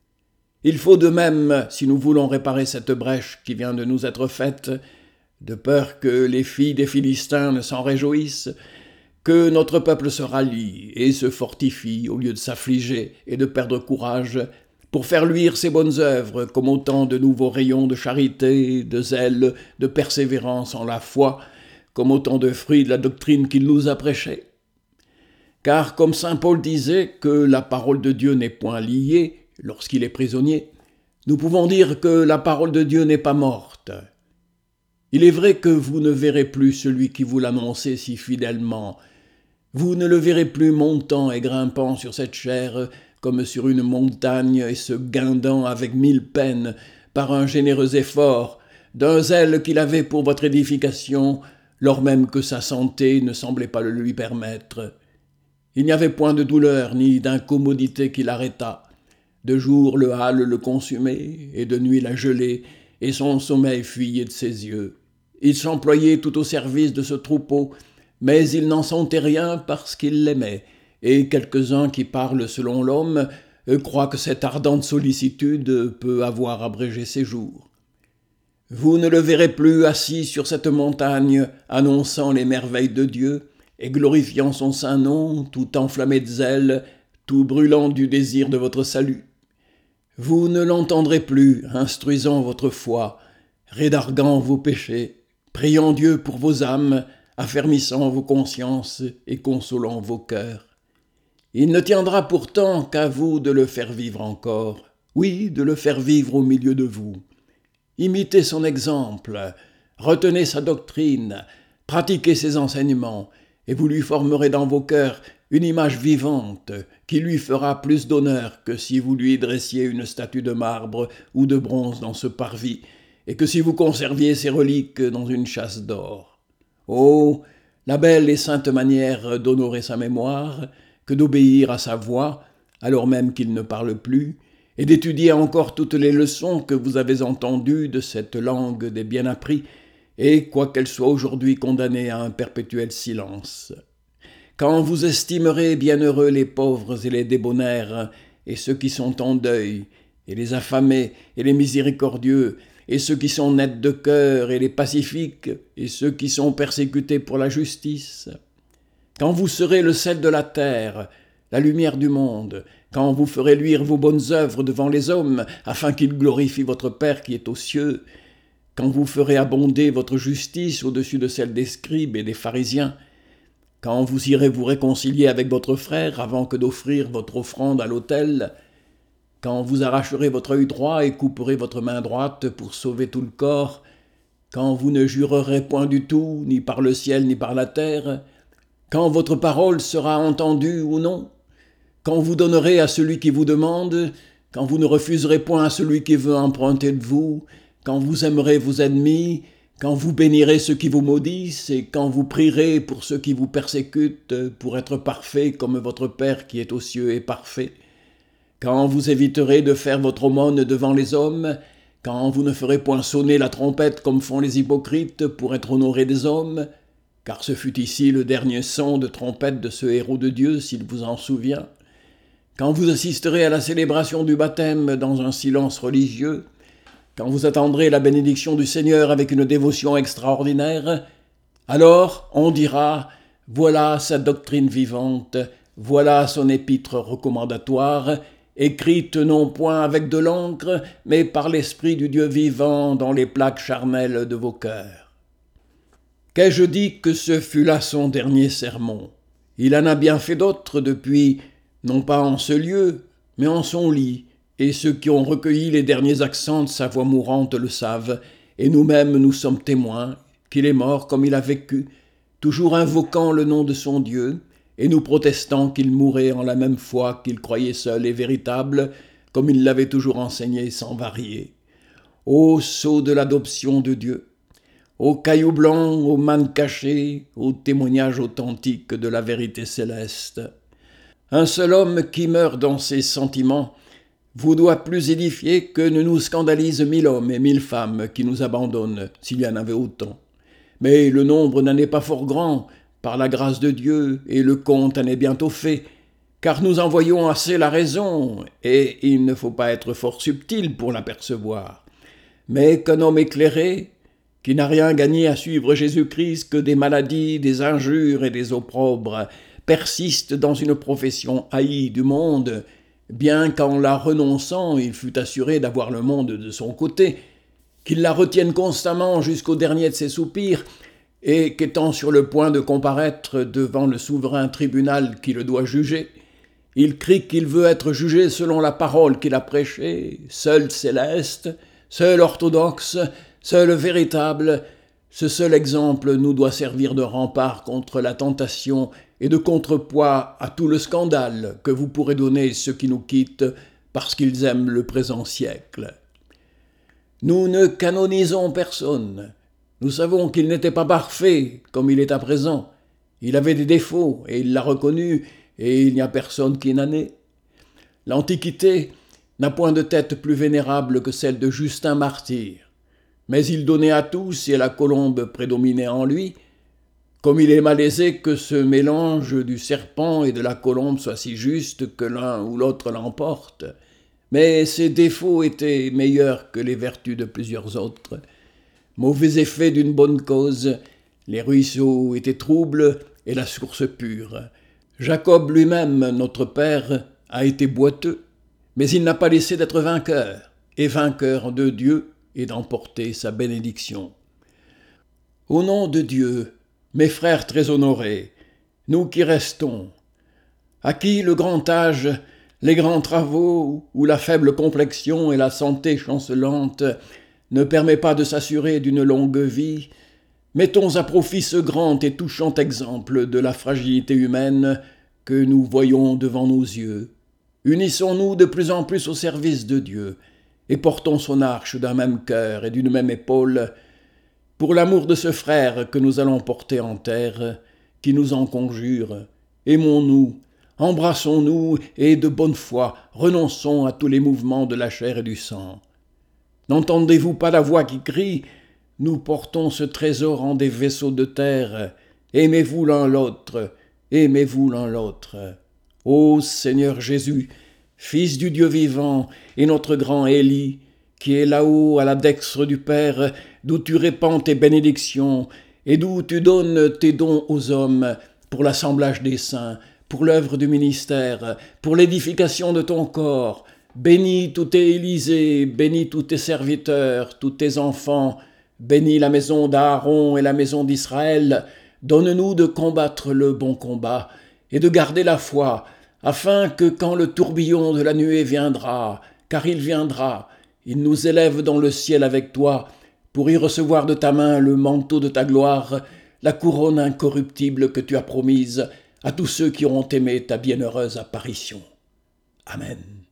[SPEAKER 1] Il faut de même, si nous voulons réparer cette brèche qui vient de nous être faite, de peur que les filles des Philistins ne s'en réjouissent, que notre peuple se rallie et se fortifie au lieu de s'affliger et de perdre courage, pour faire luire ses bonnes œuvres comme autant de nouveaux rayons de charité, de zèle, de persévérance en la foi, comme autant de fruits de la doctrine qu'il nous a prêchée. Car comme saint Paul disait que la parole de Dieu n'est point liée lorsqu'il est prisonnier, nous pouvons dire que la parole de Dieu n'est pas morte. Il est vrai que vous ne verrez plus celui qui vous l'annonçait si fidèlement. Vous ne le verrez plus montant et grimpant sur cette chair comme sur une montagne et se guindant avec mille peines par un généreux effort, d'un zèle qu'il avait pour votre édification, lors même que sa santé ne semblait pas le lui permettre. Il n'y avait point de douleur ni d'incommodité qui l'arrêtât. De jour le hâle le consumait, et de nuit la gelée, et son sommeil fuyait de ses yeux. Il s'employait tout au service de ce troupeau, mais il n'en sentait rien parce qu'il l'aimait, et quelques-uns qui parlent selon l'homme croient que cette ardente sollicitude peut avoir abrégé ses jours. Vous ne le verrez plus assis sur cette montagne, annonçant les merveilles de Dieu, et glorifiant son saint nom, tout enflammé de zèle, tout brûlant du désir de votre salut. Vous ne l'entendrez plus, instruisant votre foi, rédarguant vos péchés, priant Dieu pour vos âmes, affermissant vos consciences et consolant vos cœurs. Il ne tiendra pourtant qu'à vous de le faire vivre encore, oui, de le faire vivre au milieu de vous. Imitez son exemple, retenez sa doctrine, pratiquez ses enseignements, et vous lui formerez dans vos cœurs une image vivante qui lui fera plus d'honneur que si vous lui dressiez une statue de marbre ou de bronze dans ce parvis, et que si vous conserviez ses reliques dans une châsse d'or. Oh, la belle et sainte manière d'honorer sa mémoire, que d'obéir à sa voix, alors même qu'il ne parle plus, et d'étudier encore toutes les leçons que vous avez entendues de cette langue des bien appris, et quoiqu'elle soit aujourd'hui condamnée à un perpétuel silence. Quand vous estimerez bienheureux les pauvres et les débonnaires, et ceux qui sont en deuil, et les affamés, et les miséricordieux, et ceux qui sont nets de cœur, et les pacifiques, et ceux qui sont persécutés pour la justice. Quand vous serez le sel de la terre, la lumière du monde, quand vous ferez luire vos bonnes œuvres devant les hommes, afin qu'ils glorifient votre Père qui est aux cieux, quand vous ferez abonder votre justice au-dessus de celle des scribes et des pharisiens, quand vous irez vous réconcilier avec votre frère avant que d'offrir votre offrande à l'autel, quand vous arracherez votre œil droit et couperez votre main droite pour sauver tout le corps, quand vous ne jurerez point du tout, ni par le ciel ni par la terre, quand votre parole sera entendue ou non, quand vous donnerez à celui qui vous demande, quand vous ne refuserez point à celui qui veut emprunter de vous, quand vous aimerez vos ennemis, quand vous bénirez ceux qui vous maudissent, et quand vous prierez pour ceux qui vous persécutent, pour être parfait comme votre Père qui est aux cieux est parfait, quand vous éviterez de faire votre aumône devant les hommes, quand vous ne ferez point sonner la trompette comme font les hypocrites pour être honorés des hommes, car ce fut ici le dernier son de trompette de ce héros de Dieu, s'il vous en souvient, quand vous assisterez à la célébration du baptême dans un silence religieux, quand vous attendrez la bénédiction du Seigneur avec une dévotion extraordinaire, alors on dira « Voilà sa doctrine vivante, voilà son épître recommandatoire, écrite non point avec de l'encre, mais par l'Esprit du Dieu vivant dans les plaques charnelles de vos cœurs. » Qu'ai-je dit que ce fut là son dernier sermon? Il en a bien fait d'autres depuis, non pas en ce lieu, mais en son lit, et ceux qui ont recueilli les derniers accents de sa voix mourante le savent, et nous-mêmes nous sommes témoins qu'il est mort comme il a vécu, toujours invoquant le nom de son Dieu, et nous protestant qu'il mourait en la même foi qu'il croyait seul et véritable, comme il l'avait toujours enseigné sans varier. Ô sceau de l'adoption de Dieu, ô caillou blanc, ô manne cachée, ô témoignage authentique de la vérité céleste. Un seul homme qui meurt dans ses sentiments vous doit plus édifier que ne nous scandalisent mille hommes et mille femmes qui nous abandonnent, s'il y en avait autant. Mais le nombre n'en est pas fort grand, par la grâce de Dieu, et le compte en est bientôt fait, car nous en voyons assez la raison, et il ne faut pas être fort subtil pour l'apercevoir. Mais qu'un homme éclairé, qui n'a rien gagné à suivre Jésus-Christ que des maladies, des injures et des opprobres, persiste dans une profession haïe du monde, bien qu'en la renonçant, il fût assuré d'avoir le monde de son côté, qu'il la retienne constamment jusqu'au dernier de ses soupirs, et qu'étant sur le point de comparaître devant le souverain tribunal qui le doit juger, il crie qu'il veut être jugé selon la parole qu'il a prêchée, seul céleste, seul orthodoxe, seul véritable. Ce seul exemple nous doit servir de rempart contre la tentation et de contrepoids à tout le scandale que vous pourrez donner ceux qui nous quittent parce qu'ils aiment le présent siècle. Nous ne canonisons personne. Nous savons qu'il n'était pas parfait comme il est à présent. Il avait des défauts et il l'a reconnu, et il n'y a personne qui n'en ait. L'Antiquité n'a point de tête plus vénérable que celle de Justin martyr. Mais il donnait à tous et la colombe prédominait en lui, comme il est malaisé que ce mélange du serpent et de la colombe soit si juste que l'un ou l'autre l'emporte. Mais ses défauts étaient meilleurs que les vertus de plusieurs autres. Mauvais effet d'une bonne cause, les ruisseaux étaient troubles et la source pure. Jacob lui-même, notre père, a été boiteux, mais il n'a pas laissé d'être vainqueur, et vainqueur de Dieu et d'emporter sa bénédiction. Au nom de Dieu, mes frères très honorés, nous qui restons, à qui le grand âge, les grands travaux ou la faible complexion et la santé chancelante ne permet pas de s'assurer d'une longue vie, mettons à profit ce grand et touchant exemple de la fragilité humaine que nous voyons devant nos yeux. Unissons-nous de plus en plus au service de Dieu et portons son arche d'un même cœur et d'une même épaule pour l'amour de ce frère que nous allons porter en terre, qui nous en conjure. Aimons-nous, embrassons-nous et de bonne foi renonçons à tous les mouvements de la chair et du sang. N'entendez-vous pas la voix qui crie « Nous portons ce trésor en des vaisseaux de terre, aimez-vous l'un l'autre, aimez-vous l'un l'autre. » Ô Seigneur Jésus, Fils du Dieu vivant et notre grand Élie, qui est là-haut à la dextre du Père, d'où tu répands tes bénédictions et d'où tu donnes tes dons aux hommes pour l'assemblage des saints, pour l'œuvre du ministère, pour l'édification de ton corps. Bénis tous tes Élysées, bénis tous tes serviteurs, tous tes enfants, bénis la maison d'Aaron et la maison d'Israël. Donne-nous de combattre le bon combat et de garder la foi, afin que quand le tourbillon de la nuée viendra, car il viendra, il nous élève dans le ciel avec toi, pour y recevoir de ta main le manteau de ta gloire, la couronne incorruptible que tu as promise à tous ceux qui auront aimé ta bienheureuse apparition. Amen.